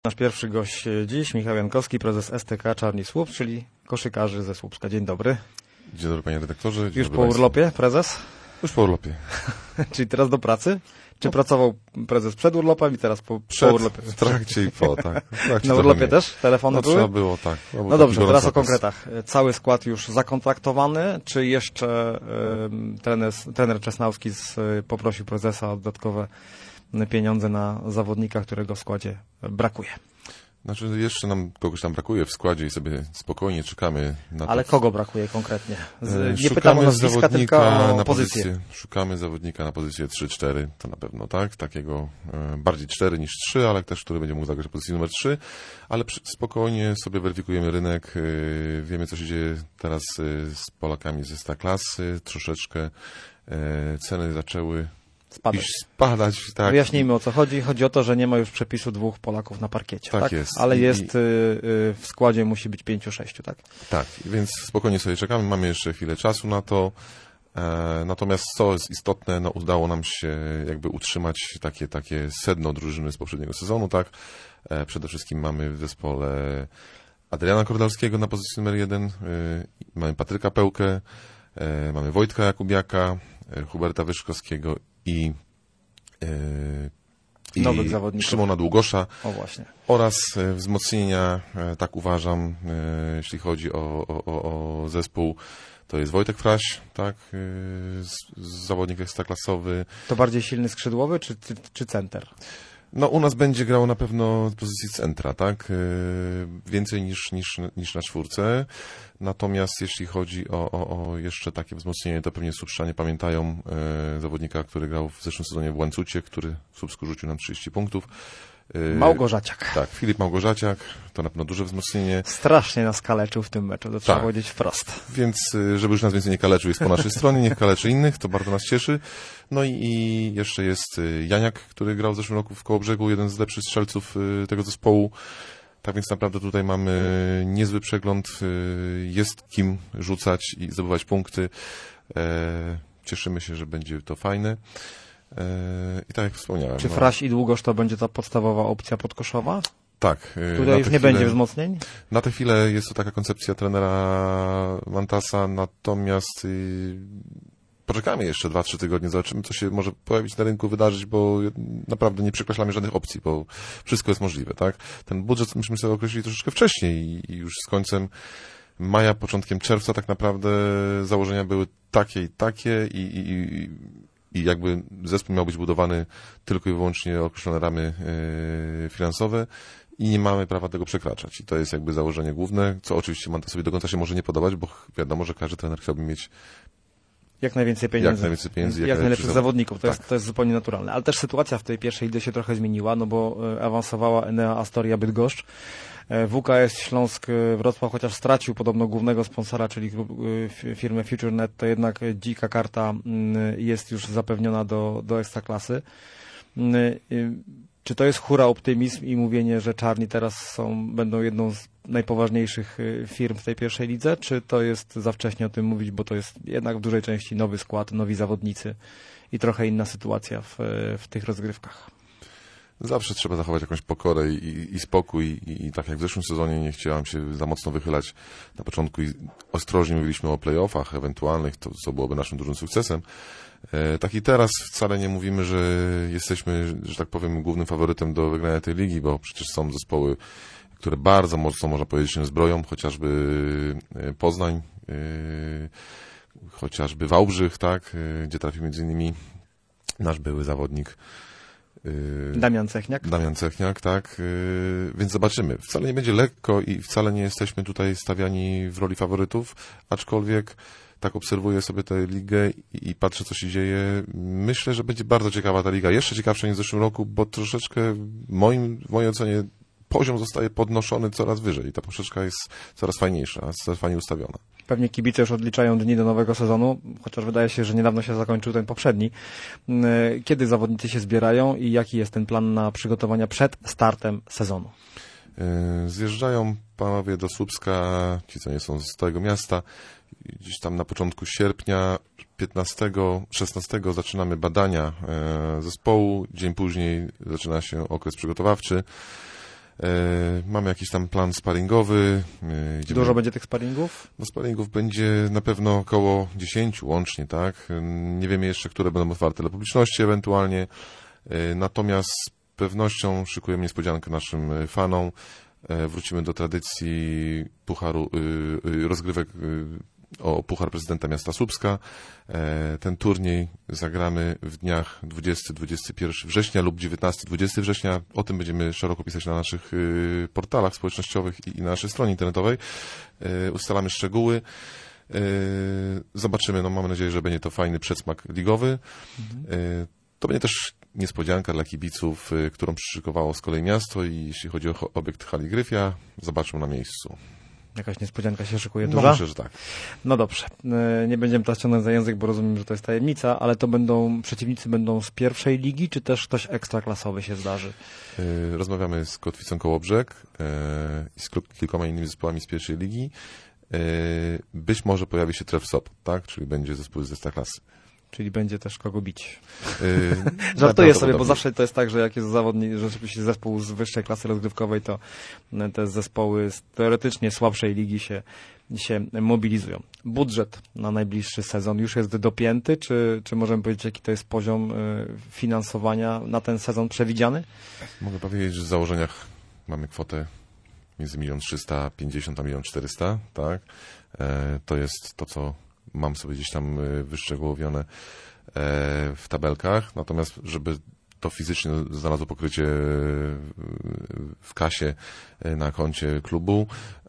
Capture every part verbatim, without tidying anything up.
Nasz pierwszy gość dziś, Michał Jankowski, prezes S T K Czarni Słupsk, czyli koszykarzy ze Słupska. Dzień dobry. Dzień dobry, panie redaktorze. Dzień Już dobry po państwu. urlopie, prezes? Już po urlopie. Czyli teraz do pracy? Czy no. pracował prezes przed urlopem i teraz po, przed, po urlopie? W trakcie i po, tak. Trakcie Na urlopie też? Telefony no, były? Trzeba było, tak. Było no dobrze, teraz o okres. konkretach. Cały skład już zakontraktowany, czy jeszcze y, trener, trener Czesnauski z, y, poprosił prezesa o dodatkowe pieniądze na zawodnika, którego w składzie brakuje? Znaczy jeszcze nam kogoś tam brakuje w składzie i sobie spokojnie czekamy na to. Ale kogo brakuje konkretnie? Z, nie Szukamy pytam o nazwiska, tylko o na pozycję. pozycję. Szukamy zawodnika na pozycję trzy cztery, to na pewno tak, takiego e, bardziej cztery niż trzy, ale też, który będzie mógł zagrać pozycję numer trzy, ale przy, spokojnie sobie weryfikujemy rynek, e, wiemy co się dzieje teraz e, z Polakami ze Ekstraklasy, troszeczkę e, ceny zaczęły Spadać. spadać, tak. Wyjaśnijmy, o co chodzi. Chodzi o to, że nie ma już przepisu dwóch Polaków na parkiecie. Tak, tak? jest. Ale I, jest i... w składzie musi być pięciu, sześciu, tak? Tak, więc spokojnie sobie czekamy, mamy jeszcze chwilę czasu na to. E, natomiast co jest istotne, no udało nam się jakby utrzymać takie, takie sedno drużyny z poprzedniego sezonu, tak? E, przede wszystkim mamy w zespole Adriana Kordalskiego na pozycji numer jeden, e, mamy Patryka Pełkę, e, mamy Wojtka Jakubiaka, e, Huberta Wyszkowskiego i, e, i nowych zawodników. Szymona Długosza. O właśnie. Oraz e, wzmocnienia, e, tak uważam, e, jeśli chodzi o, o, o zespół, to jest Wojtek Fraś, tak, e, z, z zawodnik ekstraklasowy. To bardziej silny skrzydłowy czy, czy, czy center? No u nas będzie grał na pewno w pozycji centra, tak, e, więcej niż, niż, niż na czwórce. Natomiast jeśli chodzi o, o, o jeszcze takie wzmocnienie, to pewnie Słupszczanie pamiętają e, zawodnika, który grał w zeszłym sezonie w Łańcucie, który w Słupsku rzucił nam trzydzieści punktów. E, Małgorzaciak. Tak, Filip Małgorzaciak, to na pewno duże wzmocnienie. Strasznie nas kaleczył w tym meczu, to trzeba tak. powiedzieć wprost. Więc żeby już nas więcej nie kaleczył, jest po naszej stronie, niech kaleczy innych, to bardzo nas cieszy. No i, i jeszcze jest Janiak, który grał w zeszłym roku w Kołobrzegu, jeden z lepszych strzelców tego zespołu. Tak więc naprawdę tutaj mamy niezły przegląd, jest kim rzucać i zdobywać punkty. Cieszymy się, że będzie to fajne. I tak jak wspomniałem. Czy no, Fraś i Długosz to będzie ta podstawowa opcja podkoszowa? Tak. Tutaj już nie chwilę, będzie wzmocnień? Na tę chwilę jest to taka koncepcja trenera Mantasa, natomiast poczekamy jeszcze dwa trzy tygodnie, zobaczymy, co się może pojawić na rynku, wydarzyć, bo naprawdę nie przekreślamy żadnych opcji, bo wszystko jest możliwe, tak? Ten budżet myśmy sobie określili troszeczkę wcześniej i już z końcem maja, początkiem czerwca tak naprawdę założenia były takie i takie i, i, i, i jakby zespół miał być budowany tylko i wyłącznie o określone ramy yy, finansowe i nie mamy prawa tego przekraczać. I to jest jakby założenie główne, co oczywiście Mantasowi do końca się może nie podobać, bo wiadomo, że każdy trener chciałby mieć Jak najwięcej pieniędzy. Jak najwięcej pieniędzy. Jak, jak najlepszych zawod... zawodników. To, tak. jest, to jest zupełnie naturalne. Ale też sytuacja w tej pierwszej lidze się trochę zmieniła, no bo awansowała Enea Astoria Bydgoszcz. W K S Śląsk Wrocław, chociaż stracił podobno głównego sponsora, czyli firmę FutureNet, to jednak dzika karta jest już zapewniona do, do Ekstraklasy. Czy to jest hura optymizm i mówienie, że Czarni teraz są, będą jedną z najpoważniejszych firm w tej pierwszej lidze, czy to jest za wcześnie o tym mówić, bo to jest jednak w dużej części nowy skład, nowi zawodnicy i trochę inna sytuacja w, w tych rozgrywkach? Zawsze trzeba zachować jakąś pokorę i, i spokój i, i tak jak w zeszłym sezonie nie chciałam się za mocno wychylać na początku i ostrożnie mówiliśmy o play-offach ewentualnych, to co byłoby naszym dużym sukcesem. E, tak i teraz wcale nie mówimy, że jesteśmy, że tak powiem, głównym faworytem do wygrania tej ligi, bo przecież są zespoły, które bardzo mocno, można powiedzieć, się zbroją, chociażby Poznań, e, chociażby Wałbrzych, tak, e, gdzie trafił między innymi nasz były zawodnik Damian Cechniak. Damian Cechniak, tak. Yy, więc zobaczymy. Wcale nie będzie lekko i wcale nie jesteśmy tutaj stawiani w roli faworytów, aczkolwiek tak obserwuję sobie tę ligę i, i patrzę, co się dzieje. Myślę, że będzie bardzo ciekawa ta liga. Jeszcze ciekawsza niż w zeszłym roku, bo troszeczkę w, moim, w mojej ocenie poziom zostaje podnoszony coraz wyżej i ta poprzeczka jest coraz fajniejsza, coraz fajniej ustawiona. Pewnie kibice już odliczają dni do nowego sezonu, chociaż wydaje się, że niedawno się zakończył ten poprzedni. Kiedy zawodnicy się zbierają i jaki jest ten plan na przygotowania przed startem sezonu? Zjeżdżają panowie do Słupska, ci co nie są z całego miasta, gdzieś tam na początku sierpnia, piętnastego, szesnastego zaczynamy badania zespołu, dzień później zaczyna się okres przygotowawczy. E, mamy jakiś tam plan sparingowy. E, idziemy... Dużo będzie tych sparingów? No sparingów będzie na pewno około dziesięciu łącznie, tak? Nie wiemy jeszcze, które będą otwarte dla publiczności ewentualnie. E, natomiast z pewnością szykujemy niespodziankę naszym fanom. E, wrócimy do tradycji pucharu, y, y, rozgrywek y, o Puchar Prezydenta Miasta Słupska. E, ten turniej zagramy w dniach dwudziestego do dwudziestego pierwszego września lub dziewiętnastego do dwudziestego września. O tym będziemy szeroko pisać na naszych y, portalach społecznościowych i, i na naszej stronie internetowej. E, ustalamy szczegóły. E, zobaczymy, no mamy nadzieję, że będzie to fajny przedsmak ligowy. Mhm. E, to będzie też niespodzianka dla kibiców, y, którą przyszykowało z kolei miasto i jeśli chodzi o obiekt hali Gryfia, zobaczmy na miejscu. Jakaś niespodzianka się szykuje No duża? myślę, że tak. No dobrze. Nie będziemy teraz ciągnąć za język, bo rozumiem, że to jest tajemnica, ale to będą, przeciwnicy będą z pierwszej ligi, czy też ktoś ekstraklasowy się zdarzy? Rozmawiamy z Kotwicą Kołobrzeg i z kilkoma innymi zespołami z pierwszej ligi. Być może pojawi się Tref Sopot, tak? Czyli będzie zespół z ekstraklasy. Czyli będzie też kogo bić. Yy, Żartuję sobie, bo zawsze to jest tak, że jak jest zawodnik, rzeczywiście zespół z wyższej klasy rozgrywkowej, to te zespoły z teoretycznie słabszej ligi się, się mobilizują. Budżet na najbliższy sezon już jest dopięty, czy, czy możemy powiedzieć, jaki to jest poziom finansowania na ten sezon przewidziany? Mogę powiedzieć, że w założeniach mamy kwotę między milion trzysta pięćdziesiąt a milion czterysta, tak? E, to jest to, co mam sobie gdzieś tam wyszczegółowione w tabelkach, natomiast żeby to fizycznie znalazło pokrycie w kasie na koncie klubu,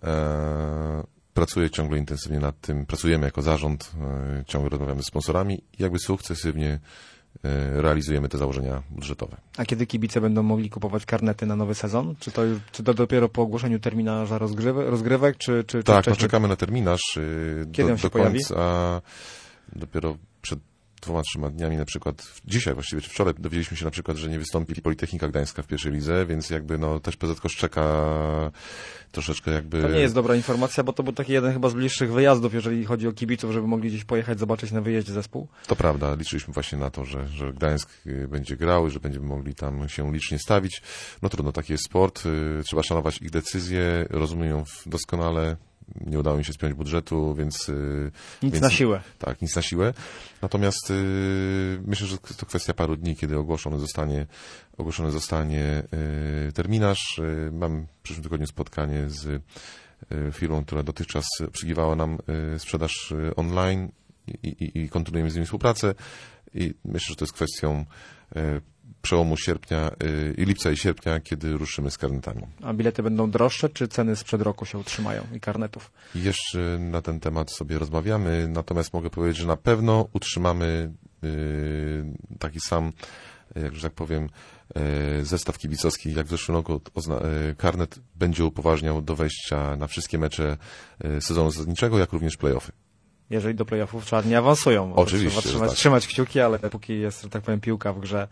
pracuję ciągle intensywnie nad tym, pracujemy jako zarząd, ciągle rozmawiamy z sponsorami i jakby sukcesywnie realizujemy te założenia budżetowe. A kiedy kibice będą mogli kupować karnety na nowy sezon? Czy to, już, czy to dopiero po ogłoszeniu terminarza rozgrywek, rozgrywek czy, czy, tak, czy no czekamy na terminarz. Kiedy do, on się do pojawi? końca, dopiero przed dwoma, trzema dniami na przykład, dzisiaj właściwie, czy wczoraj dowiedzieliśmy się na przykład, że nie wystąpi Politechnika Gdańska w pierwszej lidze, więc jakby no też P Z K czeka troszeczkę jakby... To nie jest dobra informacja, bo to był taki jeden chyba z bliższych wyjazdów, jeżeli chodzi o kibiców, żeby mogli gdzieś pojechać, zobaczyć na wyjeździe zespół. To prawda, liczyliśmy właśnie na to, że, że Gdańsk będzie grał i że będziemy mogli tam się licznie stawić. No trudno, taki jest sport, trzeba szanować ich decyzje, rozumiem ją doskonale. Nie udało mi się spiąć budżetu, więc... Nic więc, na siłę. Tak, nic na siłę. Natomiast yy, myślę, że to kwestia paru dni, kiedy ogłoszony zostanie, ogłoszony zostanie yy, terminarz. Yy, mam w przyszłym tygodniu spotkanie z yy, firmą, która dotychczas obsługiwała nam yy, sprzedaż yy, online i, i, i kontynuujemy z nimi współpracę. I myślę, że to jest kwestią yy, przełomu sierpnia yy, i lipca i sierpnia, kiedy ruszymy z karnetami. A bilety będą droższe, czy ceny sprzed roku się utrzymają i karnetów? Jeszcze na ten temat sobie rozmawiamy, natomiast mogę powiedzieć, że na pewno utrzymamy yy, taki sam, jak że tak powiem, yy, zestaw kibicowski jak w zeszłym roku. Yy, karnet będzie upoważniał do wejścia na wszystkie mecze yy, sezonu zasadniczego, jak również play-offy. Jeżeli do play-offów czarni awansują. Oczywiście. Trzeba trzymać, tak. trzymać kciuki, ale póki jest, że tak powiem, piłka w grze,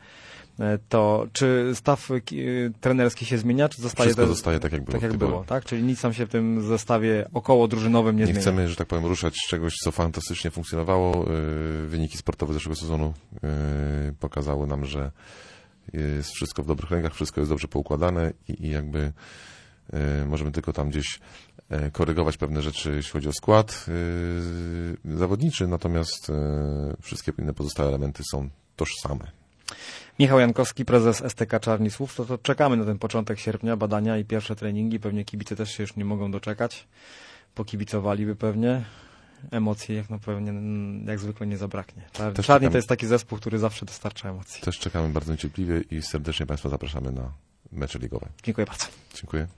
to czy staw trenerski się zmienia, czy zostaje... Wszystko te, zostaje tak, jak było. Tak jak było, tak? Czyli nic tam się w tym zestawie około drużynowym nie, nie zmienia. Nie chcemy, że tak powiem, ruszać z czegoś, co fantastycznie funkcjonowało. Wyniki sportowe zeszłego sezonu pokazały nam, że jest wszystko w dobrych rękach, wszystko jest dobrze poukładane i, i jakby możemy tylko tam gdzieś korygować pewne rzeczy, jeśli chodzi o skład zawodniczy, natomiast wszystkie inne pozostałe elementy są tożsame. Michał Jankowski, prezes S T K Czarni Słupsk. To, to czekamy na ten początek sierpnia, badania i pierwsze treningi. Pewnie kibice też się już nie mogą doczekać. Pokibicowaliby pewnie. Emocji jak no pewnie, jak zwykle nie zabraknie. Czarni czekamy. To jest taki zespół, który zawsze dostarcza emocji. Też czekamy bardzo niecierpliwie i serdecznie Państwa zapraszamy na mecze ligowe. Dziękuję bardzo. Dziękuję.